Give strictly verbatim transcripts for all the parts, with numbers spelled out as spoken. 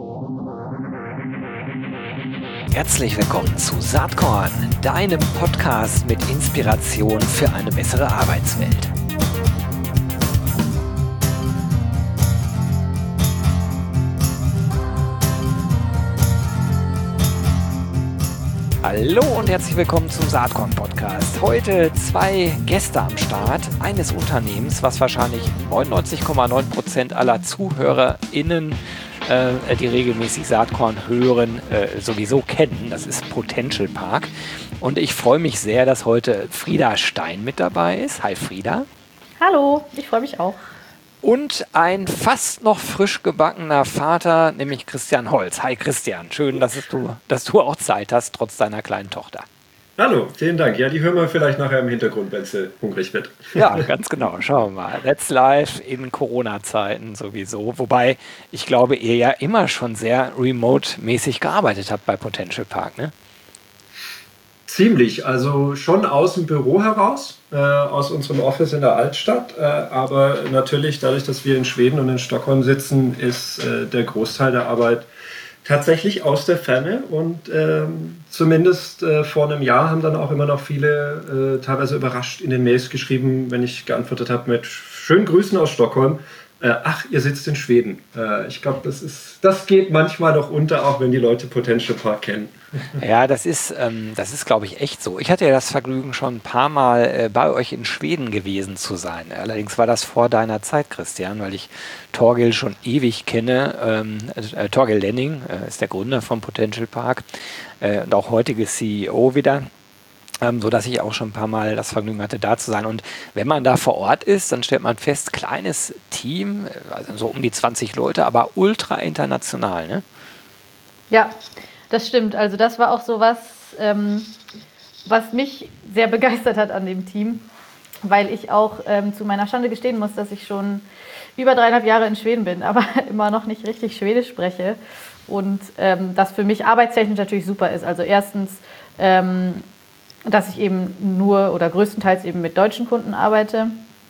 Herzlich willkommen zu Saatkorn, deinem Podcast mit Inspiration für eine bessere Arbeitswelt. Hallo und herzlich willkommen zum Saatkorn-Podcast. Heute zwei Gäste am Start eines Unternehmens, was wahrscheinlich neunundneunzig Komma neun Prozent aller ZuhörerInnen, äh, die regelmäßig Saatkorn hören, äh, sowieso kennen. Das ist Potential Park. Und ich freue mich sehr, dass heute Frieda Stein mit dabei ist. Hi Frieda. Hallo, ich freue mich auch. Und ein fast noch frisch gebackener Vater, nämlich Christian Holz. Hi Christian, schön, dass du, dass du auch Zeit hast, trotz deiner kleinen Tochter. Hallo, vielen Dank. Ja, die hören wir vielleicht nachher im Hintergrund, wenn sie hungrig wird. Ja, ganz genau. Schauen wir mal. That's live in Corona-Zeiten sowieso. Wobei, ich glaube, ihr ja immer schon sehr remote-mäßig gearbeitet habt bei Potential Park, ne? Ziemlich, also schon aus dem Büro heraus, äh, aus unserem Office in der Altstadt, äh, aber natürlich dadurch, dass wir in Schweden und in Stockholm sitzen, ist äh, der Großteil der Arbeit tatsächlich aus der Ferne und ähm, zumindest äh, vor einem Jahr haben dann auch immer noch viele äh, teilweise überrascht in den Mails geschrieben, wenn ich geantwortet habe mit schönen Grüßen aus Stockholm. Äh, ach, ihr sitzt in Schweden. Äh, ich glaube, das ist, das geht manchmal noch unter, auch wenn die Leute Potential Park kennen. Ja, das ist, ähm, das ist, glaube ich, echt so. Ich hatte ja das Vergnügen, schon ein paar Mal äh, bei euch in Schweden gewesen zu sein. Allerdings war das vor deiner Zeit, Christian, weil ich Torgil schon ewig kenne. Ähm, äh, Torgil Lenning äh, ist der Gründer von Potential Park äh, und auch heutige C E O wieder. Ähm, so dass ich auch schon ein paar Mal das Vergnügen hatte, da zu sein. Und wenn man da vor Ort ist, dann stellt man fest, kleines Team, also so um die zwanzig Leute, aber ultra international, ne? Ja, das stimmt. Also das war auch so was, ähm, was mich sehr begeistert hat an dem Team, weil ich auch ähm, zu meiner Schande gestehen muss, dass ich schon über dreieinhalb Jahre in Schweden bin, aber immer noch nicht richtig Schwedisch spreche. Und ähm, das für mich arbeitstechnisch natürlich super ist. Also erstens, ähm, dass ich eben nur oder größtenteils eben mit deutschen Kunden arbeite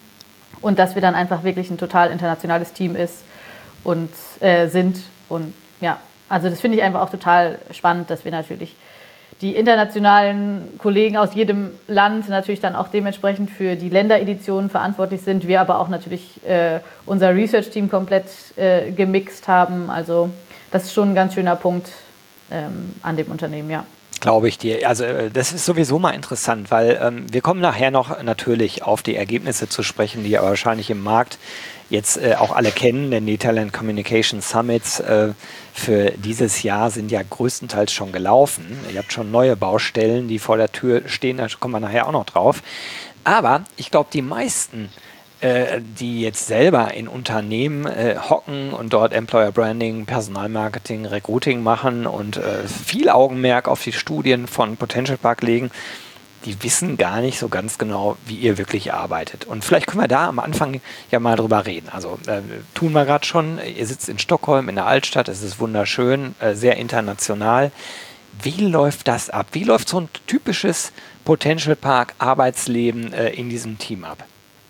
und dass wir dann einfach wirklich ein total internationales Team ist und äh, sind. Und ja, also das finde ich einfach auch total spannend, dass wir natürlich die internationalen Kollegen aus jedem Land natürlich dann auch dementsprechend für die Ländereditionen verantwortlich sind. Wir aber auch natürlich äh, unser Research-Team komplett äh, gemixt haben. Also das ist schon ein ganz schöner Punkt ähm, an dem Unternehmen, ja. Glaube ich dir. Also das ist sowieso mal interessant, weil ähm, wir kommen nachher noch natürlich auf die Ergebnisse zu sprechen, die ihr wahrscheinlich im Markt jetzt äh, auch alle kennen, denn die Talent Communication Summits äh, für dieses Jahr sind ja größtenteils schon gelaufen. Ihr habt schon neue Baustellen, die vor der Tür stehen, da kommen wir nachher auch noch drauf. Aber ich glaube, die meisten, äh, die jetzt selber in Unternehmen äh, hocken und dort Employer Branding, Personalmarketing, Recruiting machen und äh, viel Augenmerk auf die Studien von Potential Park legen, die wissen gar nicht so ganz genau, wie ihr wirklich arbeitet. Und vielleicht können wir da am Anfang ja mal drüber reden. Also äh, tun wir gerade schon. Ihr sitzt in Stockholm, in der Altstadt. Es ist wunderschön, äh, sehr international. Wie läuft das ab? Wie läuft so ein typisches Potential Park Arbeitsleben äh, in diesem Team ab?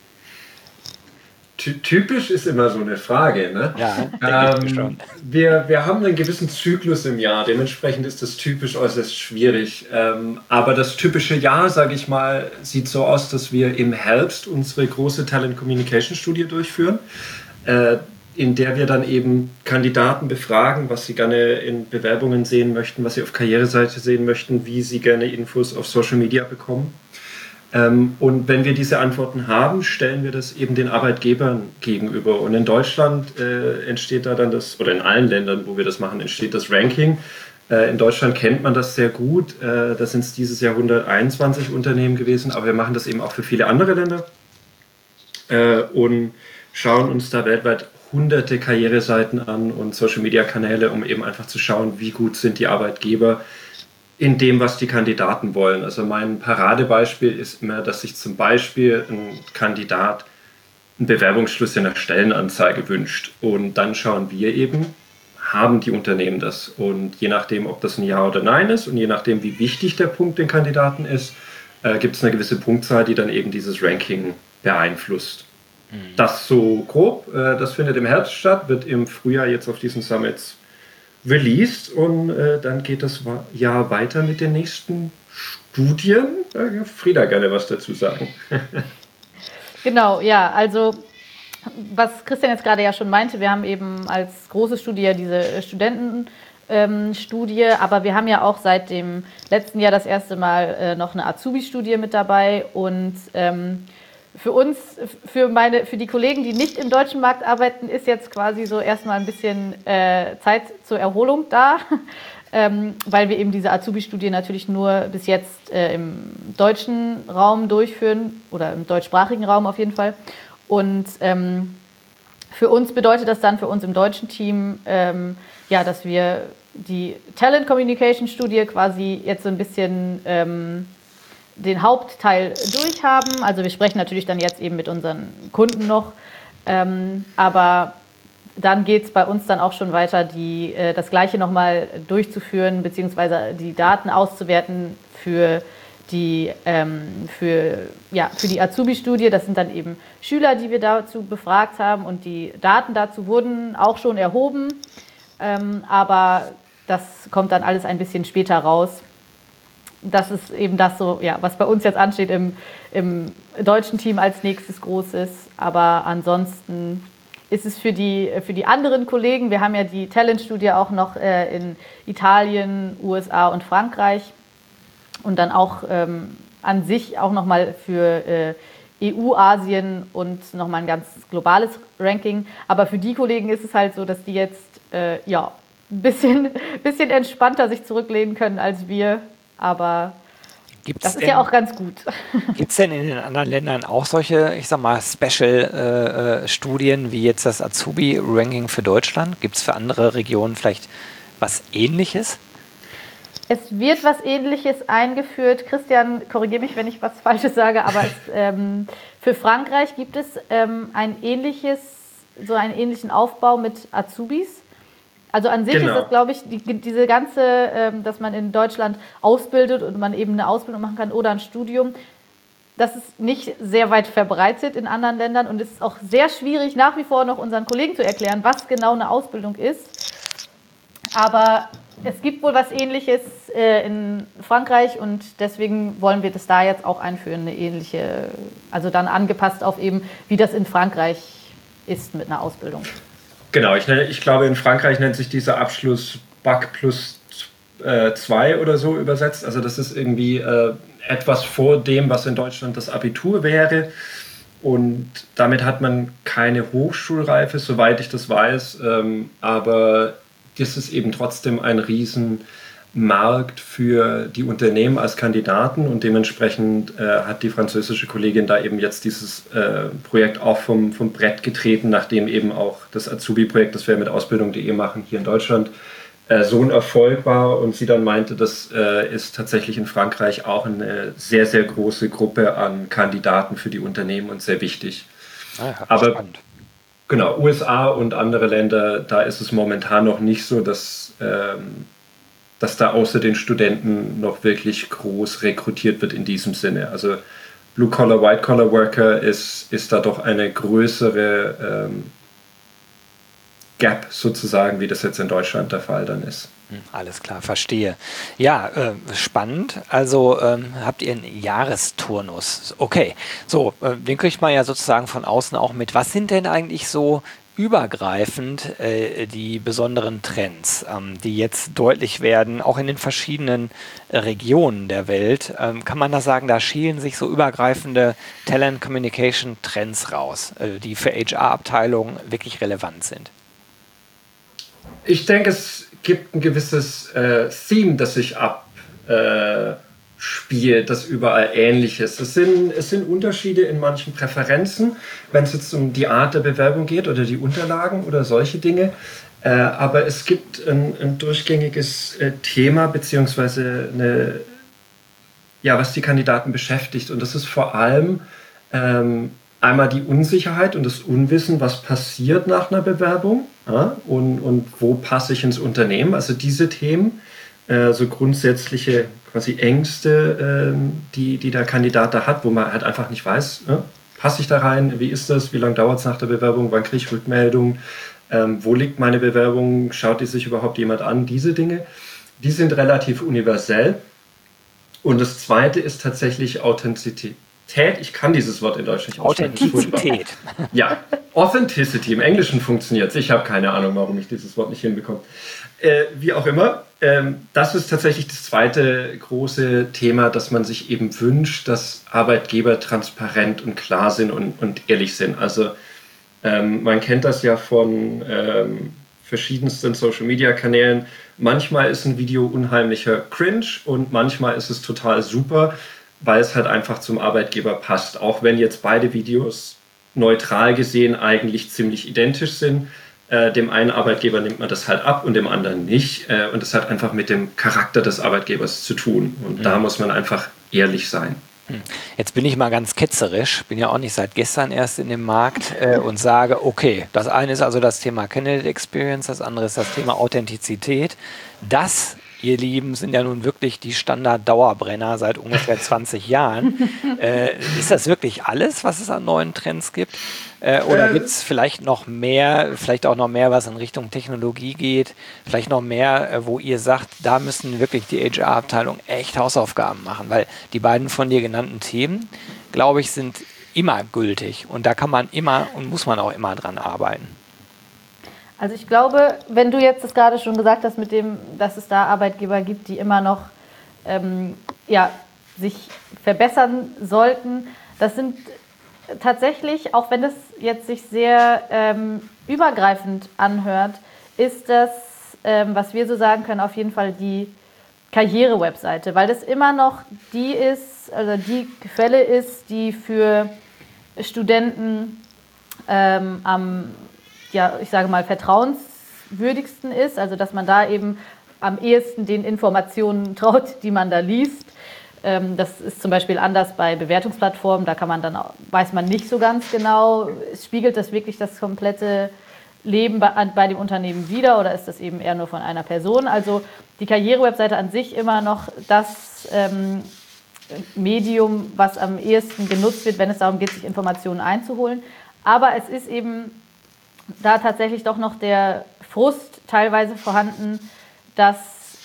Typisch ist immer so eine Frage, ne? Ja, denke ich schon. Wir, wir haben einen gewissen Zyklus im Jahr, dementsprechend ist das typisch äußerst schwierig. Ähm, aber das typische Jahr, sage ich mal, sieht so aus, dass wir im Herbst unsere große Talent Communication Studie durchführen, äh, in der wir dann eben Kandidaten befragen, was sie gerne in Bewerbungen sehen möchten, was sie auf Karriereseite sehen möchten, wie sie gerne Infos auf Social Media bekommen. Ähm, und wenn wir diese Antworten haben, stellen wir das eben den Arbeitgebern gegenüber. Und in Deutschland äh, entsteht da dann das, oder in allen Ländern, wo wir das machen, entsteht das Ranking. Äh, in Deutschland kennt man das sehr gut. Äh, da sind es dieses Jahr hunderteinundzwanzig Unternehmen gewesen, aber wir machen das eben auch für viele andere Länder äh, und schauen uns da weltweit hunderte Karriereseiten an und Social-Media-Kanäle, um eben einfach zu schauen, wie gut sind die Arbeitgeber in dem, was die Kandidaten wollen. Also mein Paradebeispiel ist immer, dass sich zum Beispiel ein Kandidat einen Bewerbungsschluss in einer Stellenanzeige wünscht. Und dann schauen wir eben, haben die Unternehmen das? Und je nachdem, ob das ein Ja oder Nein ist und je nachdem, wie wichtig der Punkt den Kandidaten ist, äh, gibt es eine gewisse Punktzahl, die dann eben dieses Ranking beeinflusst. Mhm. Das so grob, äh, das findet im Herbst statt, wird im Frühjahr jetzt auf diesen Summits released und äh, dann geht das Jahr weiter mit den nächsten Studien. Da kann Frieda gerne was dazu sagen. Genau, ja, also was Christian jetzt gerade ja schon meinte, wir haben eben als große Studie ja diese Studentenstudie, ähm, aber wir haben ja auch seit dem letzten Jahr das erste Mal äh, noch eine Azubi-Studie mit dabei und ähm, für uns, für, meine, für die Kollegen, die nicht im deutschen Markt arbeiten, ist jetzt quasi so erstmal ein bisschen äh, Zeit zur Erholung da, ähm, weil wir eben diese Azubi-Studie natürlich nur bis jetzt äh, im deutschen Raum durchführen oder im deutschsprachigen Raum auf jeden Fall. Und ähm, für uns bedeutet das dann, für uns im deutschen Team, ähm, ja, dass wir die Talent Communication Studie quasi jetzt so ein bisschen ähm, den Hauptteil durchhaben. Also wir sprechen natürlich dann jetzt eben mit unseren Kunden noch, ähm, aber dann geht es bei uns dann auch schon weiter, die, äh, das Gleiche nochmal durchzuführen, beziehungsweise die Daten auszuwerten für die, ähm, für, ja, für die Azubi-Studie. Das sind dann eben Schüler, die wir dazu befragt haben und die Daten dazu wurden auch schon erhoben, ähm, aber das kommt dann alles ein bisschen später raus. Das ist eben das, so, ja, was bei uns jetzt ansteht im, im deutschen Team als nächstes groß ist. Aber ansonsten ist es für die, für die anderen Kollegen, wir haben ja die Talent-Studie auch noch äh, in Italien, U S A und Frankreich und dann auch ähm, an sich auch nochmal für äh, E U, Asien und nochmal ein ganz globales Ranking. Aber für die Kollegen ist es halt so, dass die jetzt äh, ja, ein bisschen, bisschen entspannter sich zurücklehnen können als wir. Aber gibt's das ist denn, ja auch ganz gut. Gibt es denn in den anderen Ländern auch solche, ich sag mal, Special-Studien äh, wie jetzt das Azubi-Ranking für Deutschland? Gibt es für andere Regionen vielleicht was Ähnliches? Es wird was Ähnliches eingeführt. Christian, korrigiere mich, wenn ich was Falsches sage, aber es, ähm, für Frankreich gibt es ähm, ein ähnliches, so einen ähnlichen Aufbau mit Azubis. Also an sich genau. Ist das, glaube ich, die, diese ganze, ähm, dass man in Deutschland ausbildet und man eben eine Ausbildung machen kann oder ein Studium, das ist nicht sehr weit verbreitet in anderen Ländern und es ist auch sehr schwierig, nach wie vor noch unseren Kollegen zu erklären, was genau eine Ausbildung ist. Aber es gibt wohl was Ähnliches äh, in Frankreich und deswegen wollen wir das da jetzt auch einführen, eine ähnliche, also dann angepasst auf eben, wie das in Frankreich ist mit einer Ausbildung. Genau, ich, ich glaube, in Frankreich nennt sich dieser Abschluss Bac plus zwei oder so übersetzt. Also das ist irgendwie äh, etwas vor dem, was in Deutschland das Abitur wäre. Und damit hat man keine Hochschulreife, soweit ich das weiß. Ähm, aber das ist eben trotzdem ein Riesenmarkt für die Unternehmen als Kandidaten. Und dementsprechend äh, hat die französische Kollegin da eben jetzt dieses äh, Projekt auch vom, vom Brett getreten, nachdem eben auch das Azubi-Projekt, das wir mit Ausbildung punkt de machen, hier in Deutschland, äh, so ein Erfolg war. Und sie dann meinte, das äh, ist tatsächlich in Frankreich auch eine sehr, sehr große Gruppe an Kandidaten für die Unternehmen und sehr wichtig. Ah ja, aber spannend. Genau, U S A und andere Länder, da ist es momentan noch nicht so, dass, ähm, dass da außer den Studenten noch wirklich groß rekrutiert wird in diesem Sinne. Also Blue-Collar, White-Collar-Worker ist, ist da doch eine größere ähm, Gap sozusagen, wie das jetzt in Deutschland der Fall dann ist. Alles klar, verstehe. Ja, äh, spannend. Also ähm, habt ihr einen Jahresturnus. Okay, so, äh, den kriegt man ja sozusagen von außen auch mit. Was sind denn eigentlich so übergreifend äh, die besonderen Trends, ähm, die jetzt deutlich werden, auch in den verschiedenen äh, Regionen der Welt? Ähm, kann man da sagen, da schälen sich so übergreifende Talent Communication Trends raus, äh, die für H R-Abteilungen wirklich relevant sind? Ich denke, es gibt ein gewisses äh, Theme, das sich abspielt, äh, das überall ähnlich ist. Es sind, es sind Unterschiede in manchen Präferenzen, wenn es jetzt um die Art der Bewerbung geht oder die Unterlagen oder solche Dinge. Äh, aber es gibt ein, ein durchgängiges äh, Thema, beziehungsweise eine, ja, was die Kandidaten beschäftigt. Und das ist vor allem ähm, einmal die Unsicherheit und das Unwissen, was passiert nach einer Bewerbung, ja, und, und wo passe ich ins Unternehmen. Also diese Themen, äh, so grundsätzliche quasi Ängste, äh, die, die der Kandidat da hat, wo man halt einfach nicht weiß, ja, passe ich da rein, wie ist das, wie lange dauert es nach der Bewerbung, wann kriege ich Rückmeldung, ähm, wo liegt meine Bewerbung, schaut die sich überhaupt jemand an, diese Dinge, die sind relativ universell. Und das Zweite ist tatsächlich Authentizität. Ich kann dieses Wort in Deutsch nicht aussprechen. Authentizität. Ja, Authenticity. Im Englischen funktioniert es. Ich habe keine Ahnung, warum ich dieses Wort nicht hinbekomme. Äh, wie auch immer, ähm, das ist tatsächlich das zweite große Thema, dass man sich eben wünscht, dass Arbeitgeber transparent und klar sind und, und ehrlich sind. Also ähm, man kennt das ja von ähm, verschiedensten Social-Media-Kanälen. Manchmal ist ein Video unheimlicher Cringe und manchmal ist es total super, weil es halt einfach zum Arbeitgeber passt. Auch wenn jetzt beide Videos neutral gesehen eigentlich ziemlich identisch sind. Äh, dem einen Arbeitgeber nimmt man das halt ab und dem anderen nicht. Äh, und das hat einfach mit dem Charakter des Arbeitgebers zu tun. Und mhm. da muss man einfach ehrlich sein. Jetzt bin ich mal ganz ketzerisch, bin ja auch nicht seit gestern erst in dem Markt äh, und sage, okay, das eine ist also das Thema Candidate Experience, das andere ist das Thema Authentizität. Das, ihr Lieben, sind ja nun wirklich die Standard-Dauerbrenner seit ungefähr zwanzig Jahren. Äh, ist das wirklich alles, was es an neuen Trends gibt? Äh, oder gibt es vielleicht noch mehr, vielleicht auch noch mehr, was in Richtung Technologie geht? Vielleicht noch mehr, äh, wo ihr sagt, da müssen wirklich die H R-Abteilung echt Hausaufgaben machen? Weil die beiden von dir genannten Themen, glaube ich, sind immer gültig. Und da kann man immer und muss man auch immer dran arbeiten. Also ich glaube, wenn du jetzt das gerade schon gesagt hast, mit dem, dass es da Arbeitgeber gibt, die immer noch ähm, ja, sich verbessern sollten, das sind tatsächlich, auch wenn das jetzt sich sehr ähm, übergreifend anhört, ist das, ähm, was wir so sagen können, auf jeden Fall die Karriere-Webseite, weil das immer noch die ist, also die Quelle ist, die für Studenten ähm, am ja, ich sage mal, vertrauenswürdigsten ist, also dass man da eben am ehesten den Informationen traut, die man da liest. Ähm, das ist zum Beispiel anders bei Bewertungsplattformen, da kann man dann, weiß man nicht so ganz genau, spiegelt das wirklich das komplette Leben bei, bei dem Unternehmen wider oder ist das eben eher nur von einer Person? Also die Karriere-Webseite an sich immer noch das ähm, Medium, was am ehesten genutzt wird, wenn es darum geht, sich Informationen einzuholen. Aber es ist eben da tatsächlich doch noch der Frust teilweise vorhanden, dass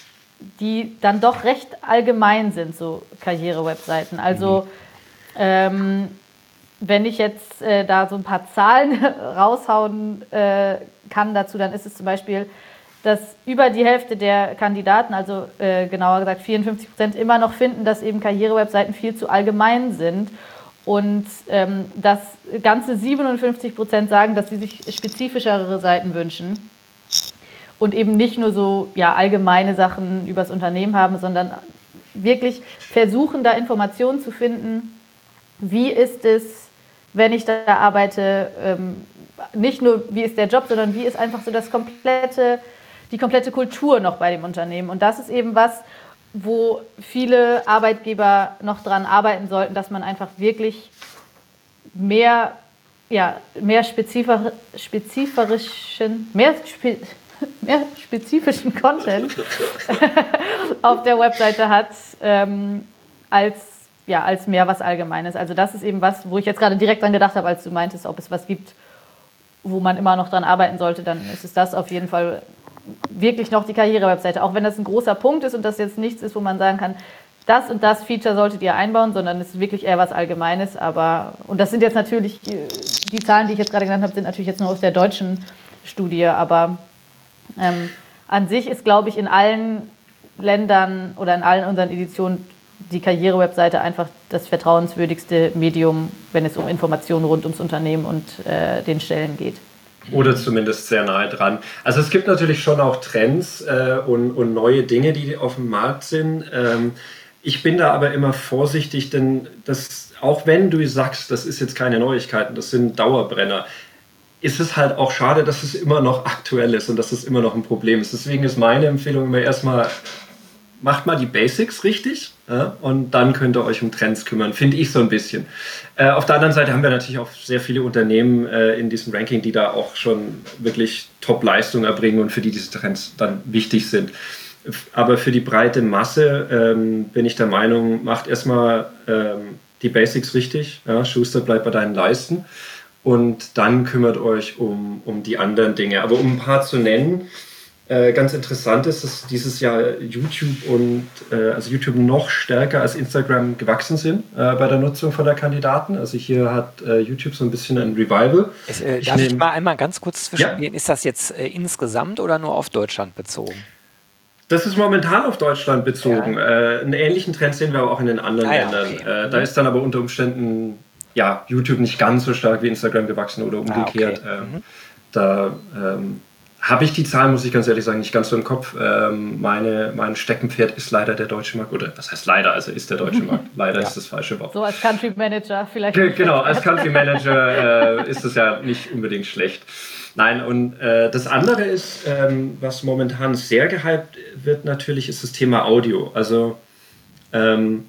die dann doch recht allgemein sind, so Karriere-Webseiten. Also mhm. ähm, wenn ich jetzt äh, da so ein paar Zahlen raushauen äh, kann dazu, dann ist es zum Beispiel, dass über die Hälfte der Kandidaten, also äh, genauer gesagt vierundfünfzig Prozent, immer noch finden, dass eben Karriere-Webseiten viel zu allgemein sind. Und ähm, dass ganze siebenundfünfzig Prozent sagen, dass sie sich spezifischere Seiten wünschen und eben nicht nur so ja, allgemeine Sachen über das Unternehmen haben, sondern wirklich versuchen, da Informationen zu finden, wie ist es, wenn ich da arbeite, ähm, nicht nur wie ist der Job, sondern wie ist einfach so das komplette, die komplette Kultur noch bei dem Unternehmen. Und das ist eben was, wo viele Arbeitgeber noch dran arbeiten sollten, dass man einfach wirklich mehr, ja, mehr spezifisch, spezifischen, mehr, spe, mehr spezifischen Content auf der Webseite hat, ähm, als, ja, als mehr was Allgemeines. Also das ist eben was, wo ich jetzt gerade direkt dran gedacht habe, als du meintest, ob es was gibt, wo man immer noch dran arbeiten sollte, dann ist es das auf jeden Fall wirklich noch die Karriere-Webseite, auch wenn das ein großer Punkt ist und das jetzt nichts ist, wo man sagen kann, das und das Feature solltet ihr einbauen, sondern es ist wirklich eher was Allgemeines. Aber, und das sind jetzt natürlich, die Zahlen, die ich jetzt gerade genannt habe, sind natürlich jetzt nur aus der deutschen Studie, aber ähm, an sich ist, glaube ich, in allen Ländern oder in allen unseren Editionen die Karriere-Webseite einfach das vertrauenswürdigste Medium, wenn es um Informationen rund ums Unternehmen und äh, den Stellen geht. Oder zumindest sehr nahe dran. Also es gibt natürlich schon auch Trends äh, und, und neue Dinge, die auf dem Markt sind. Ähm, ich bin da aber immer vorsichtig, denn das, auch wenn du sagst, das ist jetzt keine Neuigkeiten, das sind Dauerbrenner, ist es halt auch schade, dass es immer noch aktuell ist und dass es immer noch ein Problem ist. Deswegen ist meine Empfehlung immer erstmal, macht mal die Basics richtig, ja, und dann könnt ihr euch um Trends kümmern, finde ich so ein bisschen. Äh, auf der anderen Seite haben wir natürlich auch sehr viele Unternehmen äh, in diesem Ranking, die da auch schon wirklich Top-Leistung erbringen und für die diese Trends dann wichtig sind. Aber für die breite Masse ähm, bin ich der Meinung, macht erstmal ähm, die Basics richtig. Ja, Schuster, bleib bei deinen Leisten. und dann kümmert euch um, um die anderen Dinge. Aber um ein paar zu nennen, äh, ganz interessant ist, dass dieses Jahr YouTube und äh, also YouTube noch stärker als Instagram gewachsen sind äh, bei der Nutzung von der Kandidaten. Also hier hat äh, YouTube so ein bisschen ein Revival. Es, äh, ich darf nehm, ich mal einmal ganz kurz zwischengehen? Ja. Ist das jetzt äh, insgesamt oder nur auf Deutschland bezogen? Das ist momentan auf Deutschland bezogen. Ja. Äh, einen ähnlichen Trend sehen wir aber auch in den anderen ah, ja, Ländern. Okay. Äh, da ist dann aber unter Umständen ja, YouTube nicht ganz so stark wie Instagram gewachsen oder umgekehrt. Ah, okay. ähm, mhm. Da ähm, habe ich die Zahlen, muss ich ganz ehrlich sagen, nicht ganz so im Kopf. Ähm, meine, mein Steckenpferd ist leider der deutsche Markt. Oder was heißt leider? Also ist der deutsche Markt. Leider ja. ist das falsche Wort. So als Country Manager vielleicht. G- genau, als Country Manager äh, ist das ja nicht unbedingt schlecht. Nein, und äh, das andere ist, ähm, was momentan sehr gehypt wird natürlich, ist das Thema Audio. Also, ähm,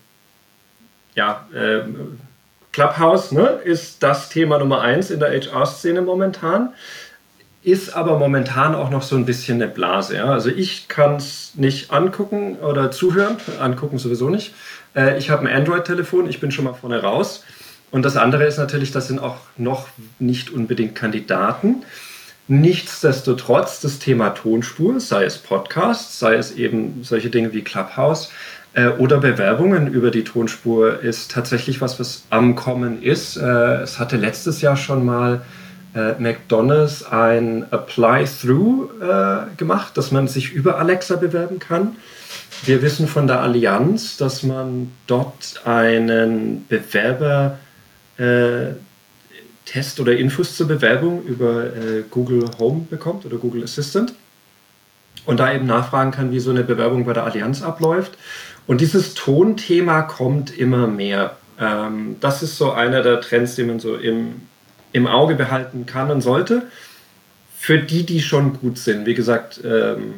ja, äh, Clubhouse, ne, ist das Thema Nummer eins in der H R-Szene momentan, ist aber momentan auch noch so ein bisschen eine Blase. Ja? Also ich kann es nicht angucken oder zuhören, angucken sowieso nicht. Äh, ich habe ein Android-Telefon, ich bin schon mal vorne raus. Und das andere ist natürlich, das sind auch noch nicht unbedingt Kandidaten. Nichtsdestotrotz das Thema Tonspur, sei es Podcasts, sei es eben solche Dinge wie Clubhouse äh, oder Bewerbungen über die Tonspur, ist tatsächlich was, was am Kommen ist. Äh, es hatte letztes Jahr schon mal äh, McDonald's ein Apply-Through äh, gemacht, dass man sich über Alexa bewerben kann. Wir wissen von der Allianz, dass man dort einen Bewerber äh, Test oder Infos zur Bewerbung über äh, Google Home bekommt oder Google Assistant und da eben nachfragen kann, wie so eine Bewerbung bei der Allianz abläuft. Und dieses Tonthema kommt immer mehr. Ähm, das ist so einer der Trends, die man so im, im Auge behalten kann und sollte. Für die, die schon gut sind. Wie gesagt, ähm,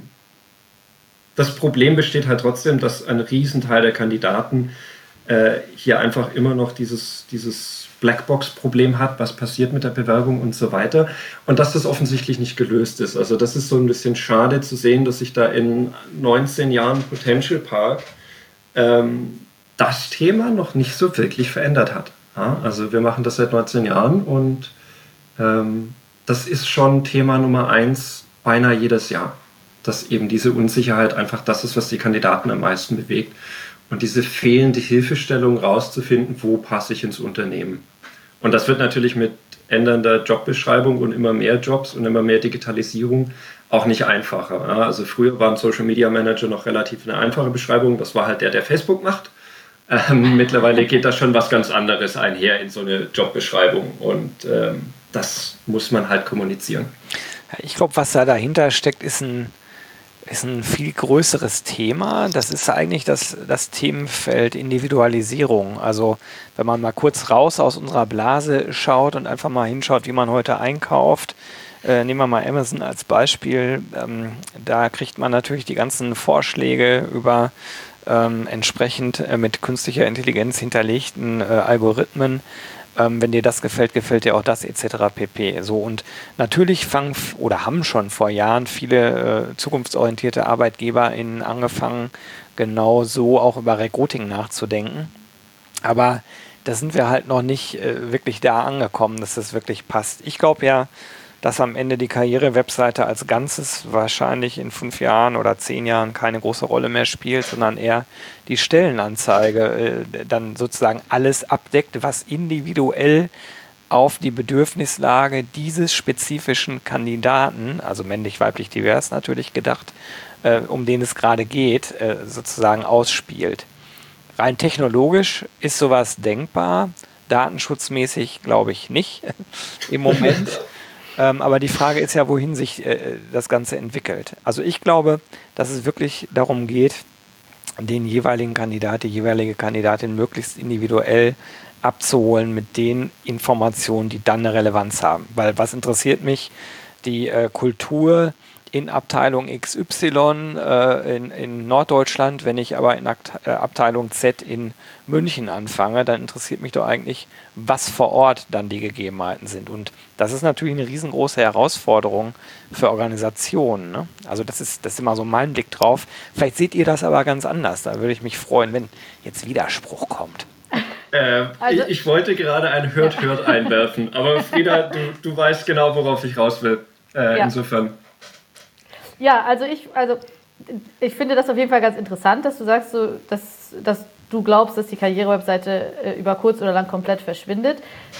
das Problem besteht halt trotzdem, dass ein Riesenteil der Kandidaten äh, hier einfach immer noch dieses, dieses Blackbox-Problem hat, was passiert mit der Bewerbung und so weiter. Und dass das offensichtlich nicht gelöst ist. Also das ist so ein bisschen schade zu sehen, dass sich da in neunzehn Jahren Potential Park ähm, das Thema noch nicht so wirklich verändert hat. Ja, also wir machen das seit neunzehn Jahren und ähm, das ist schon Thema Nummer eins beinahe jedes Jahr. Dass eben diese Unsicherheit einfach das ist, was die Kandidaten am meisten bewegt. Und diese fehlende Hilfestellung rauszufinden, wo passe ich ins Unternehmen. Und das wird natürlich mit ändernder Jobbeschreibung und immer mehr Jobs und immer mehr Digitalisierung auch nicht einfacher. Also früher war ein Social Media Manager noch relativ eine einfache Beschreibung. Das war halt der, der Facebook macht. Ähm, mittlerweile geht da schon was ganz anderes einher in so eine Jobbeschreibung. Und ähm, das muss man halt kommunizieren. Ich glaube, was da dahinter steckt, ist ein ist ein viel größeres Thema. Das ist eigentlich das, das Themenfeld Individualisierung. Also wenn man mal kurz raus aus unserer Blase schaut und einfach mal hinschaut, wie man heute einkauft, äh, nehmen wir mal Amazon als Beispiel, ähm, da kriegt man natürlich die ganzen Vorschläge über ähm, entsprechend äh, mit künstlicher Intelligenz hinterlegten äh, Algorithmen. Ähm, wenn dir das gefällt, gefällt dir auch das et cetera pp. So, und natürlich fangen oder haben schon vor Jahren viele äh, zukunftsorientierte ArbeitgeberInnen angefangen, genau so auch über Recruiting nachzudenken. Aber da sind wir halt noch nicht äh, wirklich da angekommen, dass das wirklich passt. Ich glaube ja, dass am Ende die Karriere-Webseite als Ganzes wahrscheinlich in fünf Jahren oder zehn Jahren keine große Rolle mehr spielt, sondern eher die Stellenanzeige äh, dann sozusagen alles abdeckt, was individuell auf die Bedürfnislage dieses spezifischen Kandidaten, also männlich, weiblich, divers natürlich gedacht, äh, um den es gerade geht, äh, sozusagen ausspielt. Rein technologisch ist sowas denkbar, datenschutzmäßig glaube ich nicht im Moment. Ähm, aber die Frage ist ja, wohin sich äh, das Ganze entwickelt. Also ich glaube, dass es wirklich darum geht, den jeweiligen Kandidat, die jeweilige Kandidatin möglichst individuell abzuholen mit den Informationen, die dann eine Relevanz haben. Weil was interessiert mich? Die äh, Kultur in Abteilung X Y äh, in, in Norddeutschland, wenn ich aber in Akt, äh, Abteilung Z in München anfange, dann interessiert mich doch eigentlich, was vor Ort dann die Gegebenheiten sind. Und das ist natürlich eine riesengroße Herausforderung für Organisationen. Ne? Also das ist, das ist immer so mein Blick drauf. Vielleicht seht ihr das aber ganz anders. Da würde ich mich freuen, wenn jetzt Widerspruch kommt. Äh, also, ich, ich wollte gerade ein Hört-Hört einwerfen, aber Frieda, du, du weißt genau, worauf ich raus will. Äh, ja. Insofern. Ja, also ich, also ich finde das auf jeden Fall ganz interessant, dass du sagst, so, dass, dass du glaubst, dass die Karriere-Webseite äh, über kurz oder lang komplett verschwindet.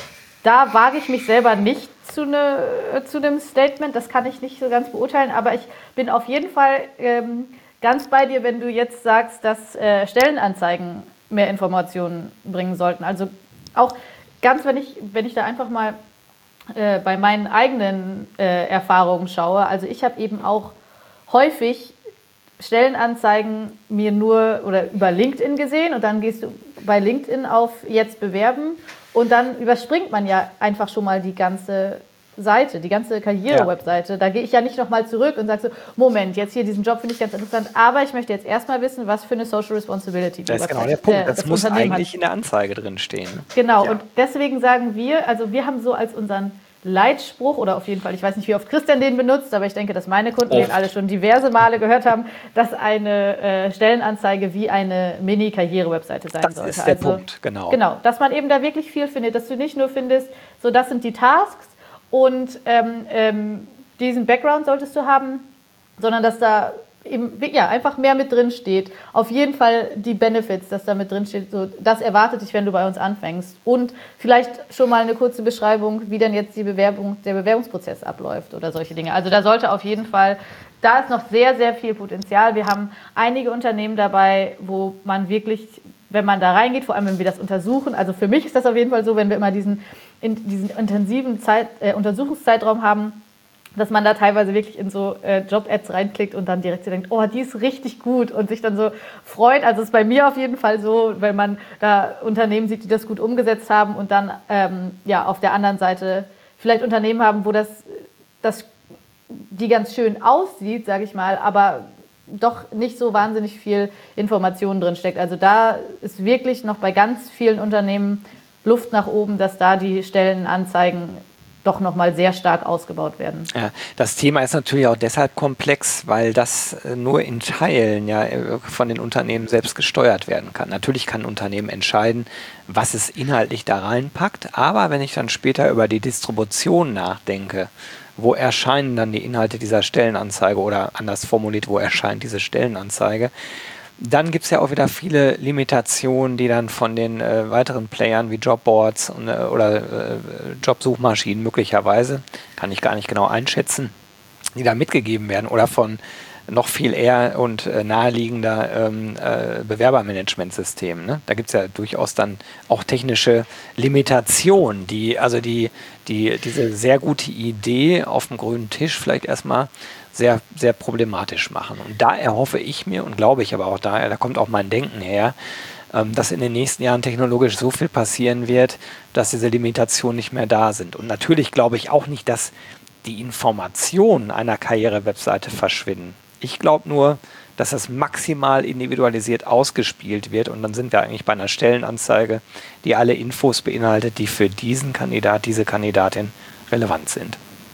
Da wage ich mich selber nicht zu, ne, zu einem Statement, das kann ich nicht so ganz beurteilen, aber ich bin auf jeden Fall ähm, ganz bei dir, wenn du jetzt sagst, dass äh, Stellenanzeigen mehr Informationen bringen sollten. Also auch ganz, wenn ich, wenn ich da einfach mal äh, bei meinen eigenen äh, Erfahrungen schaue, also ich habe eben auch häufig Stellenanzeigen mir nur oder über LinkedIn gesehen und dann gehst du bei LinkedIn auf jetzt bewerben und dann überspringt man ja einfach schon mal die ganze Seite, die ganze Karriere-Webseite. Ja. Da gehe ich ja nicht nochmal zurück und sage so, Moment, jetzt hier diesen Job finde ich ganz interessant, aber ich möchte jetzt erstmal wissen, was für eine Social Responsibility das ist genau der Punkt. Das, das muss eigentlich hat. in der Anzeige drin stehen. Genau, ja. Und deswegen sagen wir, also wir haben so als unseren Leitspruch, oder auf jeden Fall, ich weiß nicht, wie oft Christian den benutzt, aber ich denke, dass meine Kunden oft. den alle schon diverse Male gehört haben, dass eine äh, Stellenanzeige wie eine Mini-Karriere-Webseite sein das sollte. Das ist der also, Punkt, genau. Genau, dass man eben da wirklich viel findet, dass du nicht nur findest, so das sind die Tasks und ähm, ähm, diesen Background solltest du haben, sondern dass da eben, ja, einfach mehr mit drin steht. Auf jeden Fall die Benefits, dass da mit drin steht, so, das erwartet dich, wenn du bei uns anfängst. Und vielleicht schon mal eine kurze Beschreibung, wie denn jetzt die Bewerbung, der Bewerbungsprozess abläuft oder solche Dinge. Also da sollte auf jeden Fall, da ist noch sehr, sehr viel Potenzial. Wir haben einige Unternehmen dabei, wo man wirklich, wenn man da reingeht, vor allem wenn wir das untersuchen, also für mich ist das auf jeden Fall so, wenn wir immer diesen, in, diesen intensiven Zeit, äh, Untersuchungszeitraum haben, dass man da teilweise wirklich in so äh, Job-Ads reinklickt und dann direkt so denkt, oh, die ist richtig gut und sich dann so freut. Also ist bei mir auf jeden Fall so, wenn man da Unternehmen sieht, die das gut umgesetzt haben und dann ähm, ja auf der anderen Seite vielleicht Unternehmen haben, wo das, das die ganz schön aussieht, sage ich mal, aber doch nicht so wahnsinnig viel Information drin steckt. Also da ist wirklich noch bei ganz vielen Unternehmen Luft nach oben, dass da die Stellenanzeigen doch nochmal sehr stark ausgebaut werden. Ja, das Thema ist natürlich auch deshalb komplex, weil das nur in Teilen ja von den Unternehmen selbst gesteuert werden kann. Natürlich kann ein Unternehmen entscheiden, was es inhaltlich da reinpackt, aber wenn ich dann später über die Distribution nachdenke, wo erscheinen dann die Inhalte dieser Stellenanzeige oder anders formuliert, wo erscheint diese Stellenanzeige, dann gibt es ja auch wieder viele Limitationen, die dann von den äh, weiteren Playern wie Jobboards und, äh, oder äh, Jobsuchmaschinen möglicherweise, kann ich gar nicht genau einschätzen, die da mitgegeben werden oder von noch viel eher und äh, naheliegender ähm, äh, Bewerbermanagementsystemen. Ne? Da gibt es ja durchaus dann auch technische Limitationen, die also die, die diese sehr gute Idee auf dem grünen Tisch vielleicht erstmal sehr, sehr problematisch machen. Und da erhoffe ich mir und glaube ich aber auch daher, da kommt auch mein Denken her, ähm, dass in den nächsten Jahren technologisch so viel passieren wird, dass diese Limitationen nicht mehr da sind. Und natürlich glaube ich auch nicht, dass die Informationen einer Karriere-Webseite verschwinden. Ich glaube nur, dass das maximal individualisiert ausgespielt wird und dann sind wir eigentlich bei einer Stellenanzeige, die alle Infos beinhaltet, die für diesen Kandidat, diese Kandidatin relevant sind.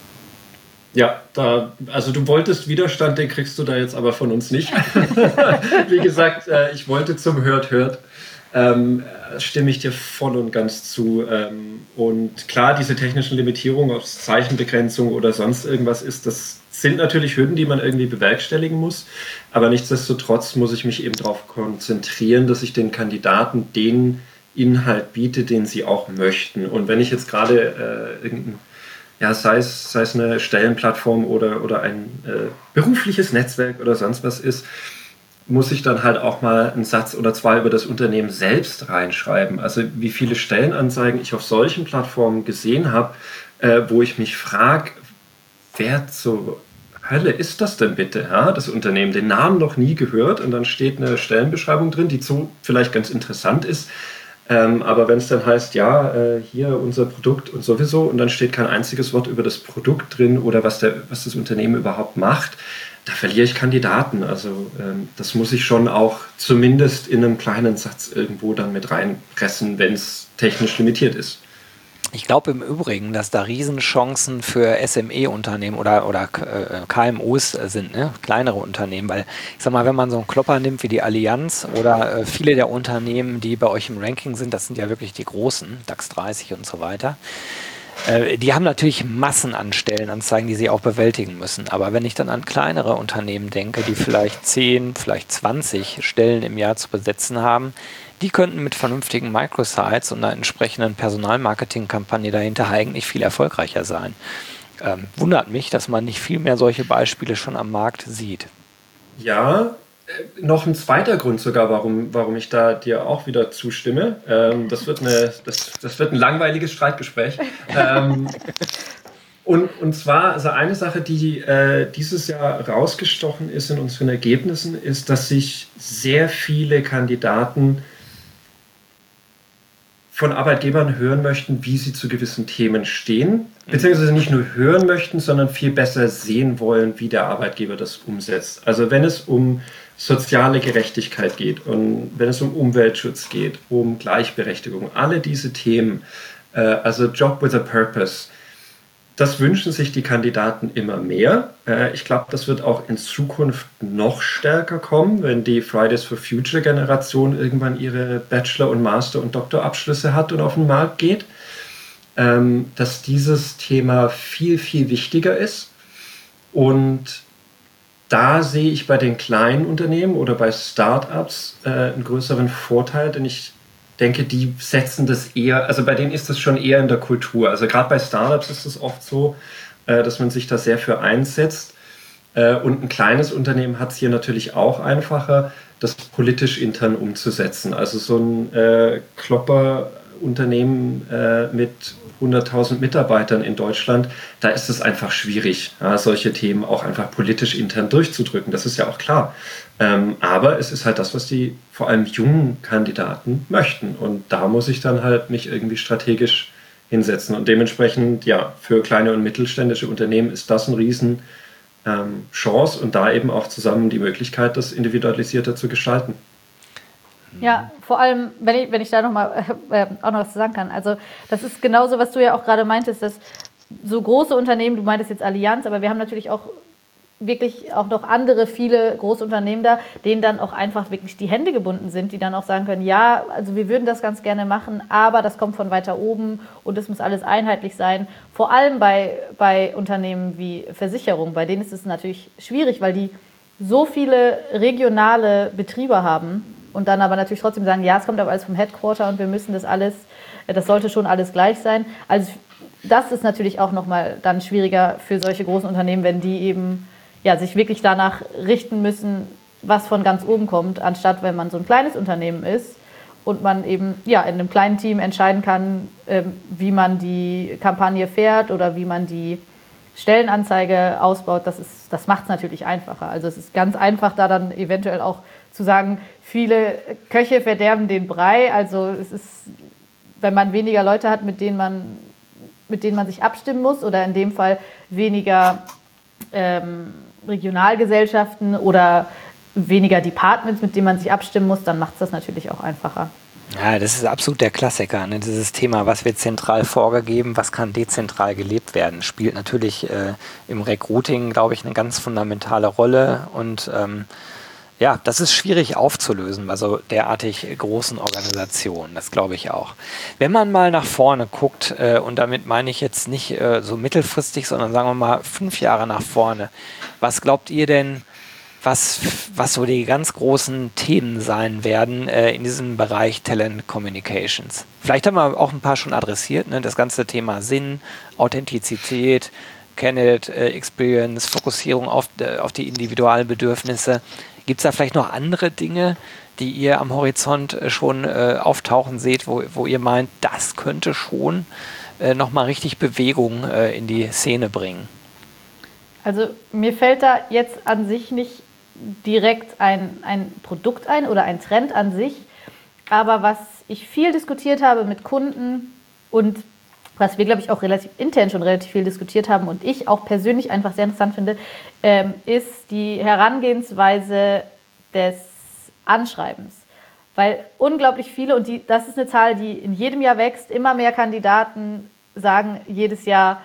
Ja, da, also du wolltest Widerstand, den kriegst du da jetzt aber von uns nicht. Wie gesagt, äh, ich wollte zum Hört, Hört. Ähm, stimme ich dir voll und ganz zu. Ähm, und klar, diese technischen Limitierungen auf Zeichenbegrenzung oder sonst irgendwas ist, das sind natürlich Hürden, die man irgendwie bewerkstelligen muss. Aber nichtsdestotrotz muss ich mich eben darauf konzentrieren, dass ich den Kandidaten den Inhalt biete, den sie auch möchten. Und wenn ich jetzt gerade äh, irgendein Ja, sei es, sei es eine Stellenplattform oder, oder ein äh, berufliches Netzwerk oder sonst was ist, muss ich dann halt auch mal einen Satz oder zwei über das Unternehmen selbst reinschreiben. Also wie viele Stellenanzeigen ich auf solchen Plattformen gesehen habe, äh, wo ich mich frage, wer zur Hölle ist das denn bitte? Ja, das Unternehmen, den Namen noch nie gehört und dann steht eine Stellenbeschreibung drin, die so vielleicht ganz interessant ist. Ähm, aber wenn es dann heißt, ja, äh, hier unser Produkt und sowieso, und dann steht kein einziges Wort über das Produkt drin oder was, der, was das Unternehmen überhaupt macht, da verliere ich Kandidaten. Also ähm, das muss ich schon auch zumindest in einem kleinen Satz irgendwo dann mit reinpressen, wenn es technisch limitiert ist. Ich glaube im Übrigen, dass da Riesenchancen für S M E-Unternehmen oder, oder äh, K M Us sind, ne? Kleinere Unternehmen. Weil, ich sag mal, wenn man so einen Klopper nimmt wie die Allianz oder äh, viele der Unternehmen, die bei euch im Ranking sind, das sind ja wirklich die großen, DAX dreißig und so weiter, äh, die haben natürlich Massen an Stellenanzeigen, die sie auch bewältigen müssen. Aber wenn ich dann an kleinere Unternehmen denke, die vielleicht zehn, vielleicht zwanzig Stellen im Jahr zu besetzen haben, die könnten mit vernünftigen Microsites und einer entsprechenden Personalmarketing-Kampagne dahinter eigentlich viel erfolgreicher sein. Ähm, wundert mich, dass man nicht viel mehr solche Beispiele schon am Markt sieht. Ja, äh, noch ein zweiter Grund sogar, warum, warum ich da dir auch wieder zustimme. Ähm, das, wird eine, das, das wird ein langweiliges Streitgespräch. Ähm, und, und zwar, also eine Sache, die äh, dieses Jahr rausgestochen ist in unseren Ergebnissen, ist, dass sich sehr viele Kandidaten von Arbeitgebern hören möchten, wie sie zu gewissen Themen stehen, beziehungsweise nicht nur hören möchten, sondern viel besser sehen wollen, wie der Arbeitgeber das umsetzt. Also wenn es um soziale Gerechtigkeit geht und wenn es um Umweltschutz geht, um Gleichberechtigung, alle diese Themen, äh, also Job with a Purpose, das wünschen sich die Kandidaten immer mehr. Äh, ich glaube, das wird auch in Zukunft noch stärker kommen, wenn die Fridays for Future Generation irgendwann ihre Bachelor- und Master- und Doktorabschlüsse hat und auf den Markt geht, ähm, dass dieses Thema viel, viel wichtiger ist. Und da sehe ich bei den kleinen Unternehmen oder bei Startups äh, einen größeren Vorteil, denn ich denke, die setzen das eher, also bei denen ist das schon eher in der Kultur. Also gerade bei Startups ist es oft so, äh, dass man sich da sehr für einsetzt. Äh, und ein kleines Unternehmen hat es hier natürlich auch einfacher, das politisch intern umzusetzen. Also so ein äh, Klopper-Unternehmen äh, mit hunderttausend Mitarbeitern in Deutschland, da ist es einfach schwierig, ja, solche Themen auch einfach politisch intern durchzudrücken. Das ist ja auch klar. Ähm, aber es ist halt das, was die vor allem jungen Kandidaten möchten. Und da muss ich dann halt mich irgendwie strategisch hinsetzen. Und dementsprechend, ja, für kleine und mittelständische Unternehmen ist das ein riesen ähm, Chance und da eben auch zusammen die Möglichkeit, das individualisierter zu gestalten. Ja, vor allem, wenn ich, wenn ich da noch mal, äh, auch noch was zu sagen kann. Also das ist genauso, was du ja auch gerade meintest, dass so große Unternehmen, du meintest jetzt Allianz, aber wir haben natürlich auch wirklich auch noch andere, viele große Unternehmen da, denen dann auch einfach wirklich die Hände gebunden sind, die dann auch sagen können, ja, also wir würden das ganz gerne machen, aber das kommt von weiter oben und es muss alles einheitlich sein. Vor allem bei, bei Unternehmen wie Versicherung, bei denen ist es natürlich schwierig, weil die so viele regionale Betriebe haben und dann aber natürlich trotzdem sagen, ja, es kommt aber alles vom Headquarter und wir müssen das alles, das sollte schon alles gleich sein. Also das ist natürlich auch nochmal dann schwieriger für solche großen Unternehmen, wenn die eben ja, sich wirklich danach richten müssen, was von ganz oben kommt, anstatt wenn man so ein kleines Unternehmen ist und man eben ja, in einem kleinen Team entscheiden kann, ähm, wie man die Kampagne fährt oder wie man die Stellenanzeige ausbaut. Das ist, das macht es natürlich einfacher. Also es ist ganz einfach, da dann eventuell auch zu sagen, viele Köche verderben den Brei. Also es ist, wenn man weniger Leute hat, mit denen man, mit denen man sich abstimmen muss oder in dem Fall weniger ähm, Regionalgesellschaften oder weniger Departments, mit denen man sich abstimmen muss, dann macht es das natürlich auch einfacher. Ja, das ist absolut der Klassiker. Ne? Dieses Thema, was wird zentral vorgegeben, was kann dezentral gelebt werden, spielt natürlich äh, im Recruiting, glaube ich, eine ganz fundamentale Rolle. Und ähm, ja, das ist schwierig aufzulösen bei so derartig großen Organisationen, das glaube ich auch. Wenn man mal nach vorne guckt, äh, und damit meine ich jetzt nicht äh, so mittelfristig, sondern sagen wir mal fünf Jahre nach vorne, was glaubt ihr denn, was, was so die ganz großen Themen sein werden äh, in diesem Bereich Talent Communications? Vielleicht haben wir auch ein paar schon adressiert, ne? Das ganze Thema Sinn, Authentizität, Candidate äh, Experience, Fokussierung auf, äh, auf die Individualbedürfnisse. Gibt es da vielleicht noch andere Dinge, die ihr am Horizont äh, schon äh, auftauchen seht, wo, wo ihr meint, das könnte schon äh, nochmal richtig Bewegung äh, in die Szene bringen? Also mir fällt da jetzt an sich nicht direkt ein, ein Produkt ein oder ein Trend an sich, aber was ich viel diskutiert habe mit Kunden und was wir, glaube ich, auch relativ intern schon relativ viel diskutiert haben und ich auch persönlich einfach sehr interessant finde, ähm, ist die Herangehensweise des Anschreibens. Weil unglaublich viele, und die, das ist eine Zahl, die in jedem Jahr wächst, immer mehr Kandidaten sagen jedes Jahr,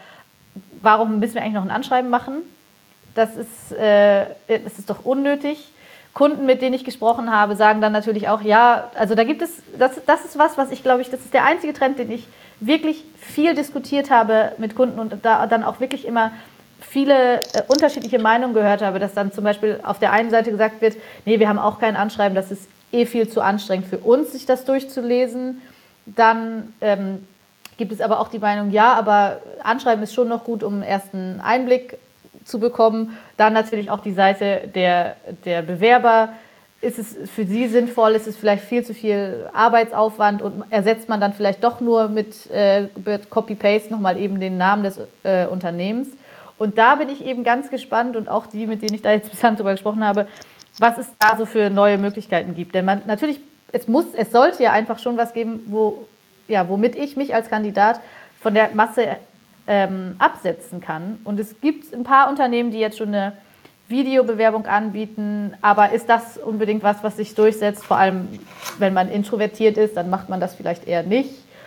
warum müssen wir eigentlich noch ein Anschreiben machen? Das ist, äh, das ist doch unnötig. Kunden, mit denen ich gesprochen habe, sagen dann natürlich auch, ja, also da gibt es, das, das ist was, was ich glaube ich, das ist der einzige Trend, den ich wirklich viel diskutiert habe mit Kunden und da dann auch wirklich immer viele äh, unterschiedliche Meinungen gehört habe, dass dann zum Beispiel auf der einen Seite gesagt wird, nee, wir haben auch kein Anschreiben, das ist eh viel zu anstrengend für uns, sich das durchzulesen. Dann ähm, gibt es aber auch die Meinung, ja, aber Anschreiben ist schon noch gut, um einen ersten Einblick zu bekommen. Dann natürlich auch die Seite der, der Bewerber. Ist es für sie sinnvoll? Ist es vielleicht viel zu viel Arbeitsaufwand und ersetzt man dann vielleicht doch nur mit, äh, mit Copy-Paste nochmal eben den Namen des äh, Unternehmens? Und da bin ich eben ganz gespannt und auch die, mit denen ich da jetzt bislang drüber gesprochen habe, was es da so für neue Möglichkeiten gibt. Denn man natürlich, es muss, es sollte ja einfach schon was geben, wo, ja, womit ich mich als Kandidat von der Masse ähm, absetzen kann. Und es gibt ein paar Unternehmen, die jetzt schon eine Videobewerbung anbieten, aber ist das unbedingt was, was sich durchsetzt? Vor allem, wenn man introvertiert ist, dann macht man das vielleicht eher nicht.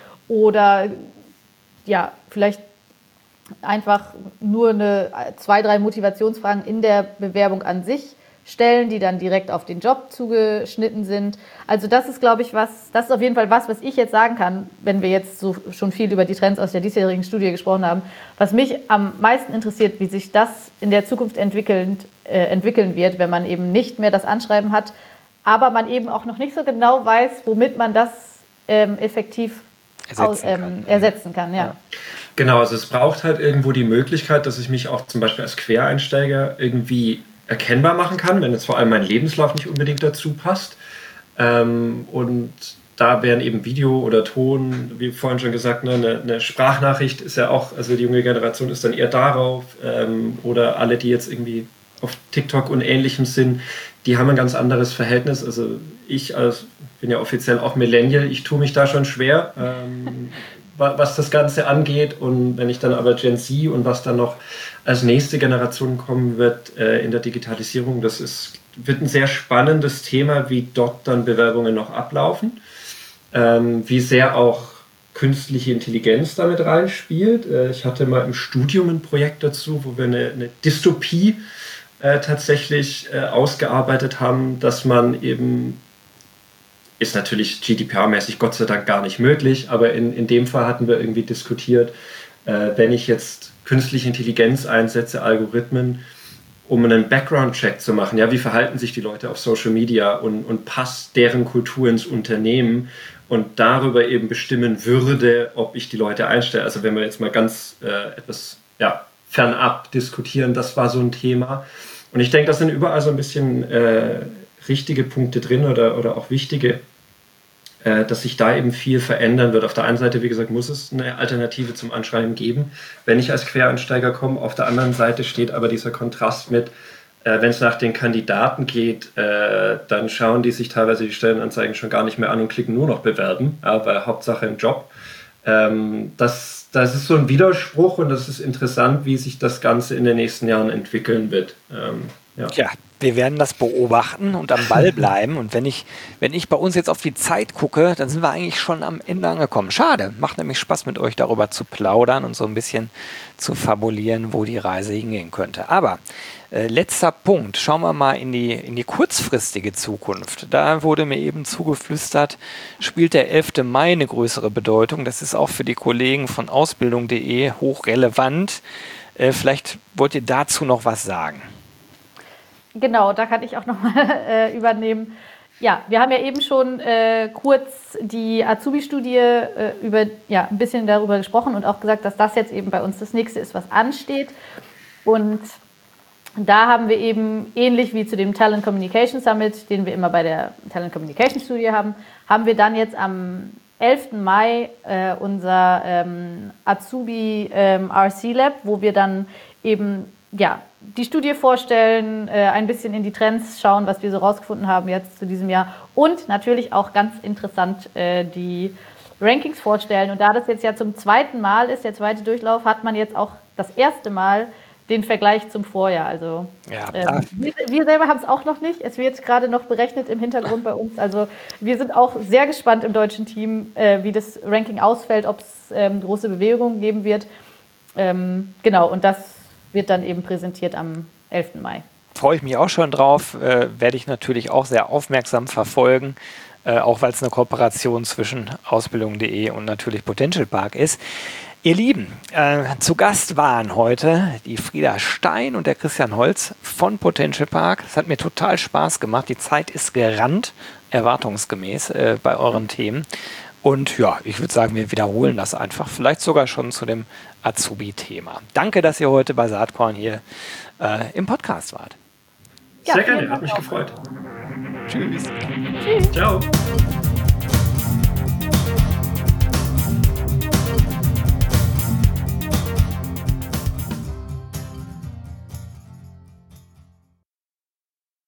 Oder ja, vielleicht einfach nur eine, zwei, drei Motivationsfragen in der Bewerbung an sich stellen, die dann direkt auf den Job zugeschnitten sind. Also das ist, glaube ich, was, das ist auf jeden Fall was, was ich jetzt sagen kann, wenn wir jetzt so schon viel über die Trends aus der diesjährigen Studie gesprochen haben, was mich am meisten interessiert, wie sich das in der Zukunft entwickeln, äh, entwickeln wird, wenn man eben nicht mehr das Anschreiben hat, aber man eben auch noch nicht so genau weiß, womit man das ähm, effektiv ersetzen, aus, ähm, kann. ersetzen kann. Ja. Ja. Genau, also es braucht halt irgendwo die Möglichkeit, dass ich mich auch zum Beispiel als Quereinsteiger irgendwie erkennbar machen kann, wenn jetzt vor allem mein Lebenslauf nicht unbedingt dazu passt. Ähm, und da wären eben Video oder Ton, wie vorhin schon gesagt, ne, eine, eine Sprachnachricht ist ja auch, also die junge Generation ist dann eher darauf, ähm, oder alle, die jetzt irgendwie auf TikTok und Ähnlichem sind, die haben ein ganz anderes Verhältnis. Also ich als, bin ja offiziell auch Millennial, ich tue mich da schon schwer, ähm, was das Ganze angeht. Und wenn ich dann aber Gen Z und was dann noch als nächste Generation kommen wird äh, in der Digitalisierung, das ist, wird ein sehr spannendes Thema, wie dort dann Bewerbungen noch ablaufen, ähm, wie sehr auch künstliche Intelligenz damit reinspielt. Äh, ich hatte mal im Studium ein Projekt dazu, wo wir eine, eine Dystopie äh, tatsächlich äh, ausgearbeitet haben, dass man eben, ist natürlich G D P R-mäßig Gott sei Dank gar nicht möglich, aber in, in dem Fall hatten wir irgendwie diskutiert, äh, wenn ich jetzt künstliche Intelligenz einsetze, Algorithmen, um einen Background-Check zu machen. Ja, wie verhalten sich die Leute auf Social Media und, und passt deren Kultur ins Unternehmen und darüber eben bestimmen würde, ob ich die Leute einstelle. Also wenn wir jetzt mal ganz äh, etwas ja, fernab diskutieren, das war so ein Thema. Und ich denke, das sind überall so ein bisschen äh, richtige Punkte drin oder, oder auch wichtige, äh, dass sich da eben viel verändern wird. Auf der einen Seite, wie gesagt, muss es eine Alternative zum Anschreiben geben, wenn ich als Quereinsteiger komme. Auf der anderen Seite steht aber dieser Kontrast mit, äh, wenn es nach den Kandidaten geht, äh, dann schauen die sich teilweise die Stellenanzeigen schon gar nicht mehr an und klicken nur noch bewerben, ja, weil Hauptsache im Job. Ähm, das, das ist so ein Widerspruch und das ist interessant, wie sich das Ganze in den nächsten Jahren entwickeln wird. Ähm, ja. Tja, wir werden das beobachten und am Ball bleiben. Und wenn ich, wenn ich bei uns jetzt auf die Zeit gucke, dann sind wir eigentlich schon am Ende angekommen. Schade, macht nämlich Spaß mit euch darüber zu plaudern und so ein bisschen zu fabulieren, wo die Reise hingehen könnte. Aber äh, letzter Punkt, schauen wir mal in die, in die kurzfristige Zukunft. Da wurde mir eben zugeflüstert, spielt der elfte Mai eine größere Bedeutung. Das ist auch für die Kollegen von Ausbildung punkt de hochrelevant. Äh, vielleicht wollt ihr dazu noch was sagen. Genau, da kann ich auch nochmal äh, übernehmen. Ja, wir haben ja eben schon äh, kurz die Azubi-Studie äh, über, ja, ein bisschen darüber gesprochen und auch gesagt, dass das jetzt eben bei uns das nächste ist, was ansteht. Und da haben wir eben, ähnlich wie zu dem Talent Communication Summit, den wir immer bei der Talent Communication Studie haben, haben wir dann jetzt am elften Mai äh, unser ähm, Azubi ähm, R C Lab, wo wir dann eben ja, die Studie vorstellen, äh, ein bisschen in die Trends schauen, was wir so rausgefunden haben jetzt zu diesem Jahr und natürlich auch ganz interessant äh, die Rankings vorstellen. Und da das jetzt ja zum zweiten Mal ist, der zweite Durchlauf, hat man jetzt auch das erste Mal den Vergleich zum Vorjahr. Also Ja, ähm, wir, wir selber haben es auch noch nicht. Es wird gerade noch berechnet im Hintergrund bei uns. Also wir sind auch sehr gespannt im deutschen Team, äh, wie das Ranking ausfällt, ob es ähm, große Bewegungen geben wird. Ähm, genau, und das wird dann eben präsentiert am elften Mai. Freue ich mich auch schon drauf, äh, werde ich natürlich auch sehr aufmerksam verfolgen, äh, auch weil es eine Kooperation zwischen Ausbildung punkt de und natürlich Potential Park ist. Ihr Lieben, äh, zu Gast waren heute die Frieda Stein und der Christian Holz von Potential Park. Es hat mir total Spaß gemacht. Die Zeit ist gerannt, erwartungsgemäß äh, bei euren Themen. Und ja, ich würde sagen, wir wiederholen das einfach, vielleicht sogar schon zu dem Azubi-Thema. Danke, dass ihr heute bei Saatkorn hier äh, im Podcast wart. Sehr ja, gerne, hat mich gefreut. Tschüss. Tschüss. Ciao.